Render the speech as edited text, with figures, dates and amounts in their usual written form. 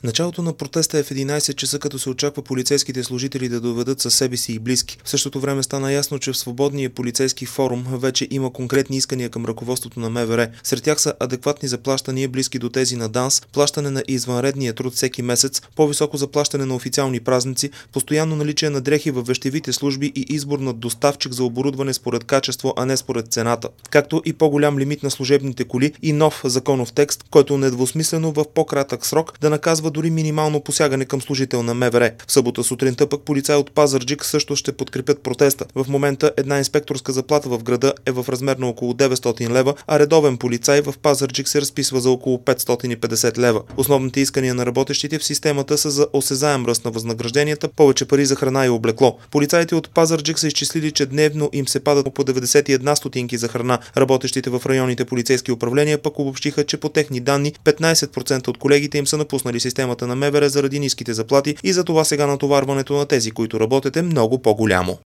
Началото на протеста е в 11 часа, като се очаква полицейските служители да доведат със себе си и близки. В същото време стана ясно, че в свободния полицейски форум вече има конкретни искания към ръководството на МВР. Сред тях са адекватни заплащания, близки до тези на ДАНС, плащане на извънредния труд всеки месец, по-високо заплащане на официални празници, постоянно наличие на дрехи във вещевите служби и избор на доставчик за оборудване според качество, а не според цената. Както и по-голям лимит на служебните коли и нов законов текст, който недвусмислено в по-кратък срок да наказва дори минимално посягане към служител на МВР. В събота сутринта пък полицаи от Пазарджик също ще подкрепят протеста. В момента една инспекторска заплата в града е в размер на около 900 лева, а редовен полицай в Пазарджик се разписва за около 550 лева. Основните искания на работещите в системата са за осезаем ръст на възнагражденията, повече пари за храна и облекло. Полицаите от Пазарджик са изчислили, че дневно им се падат по 91 стотинки за храна. Работещите в районните полицейски управления пък обобщиха, че по техни данни 15% от колегите им са напуснали системата на МВР заради ниските заплати и за това сега натоварването на тези, които работят, е много по-голямо.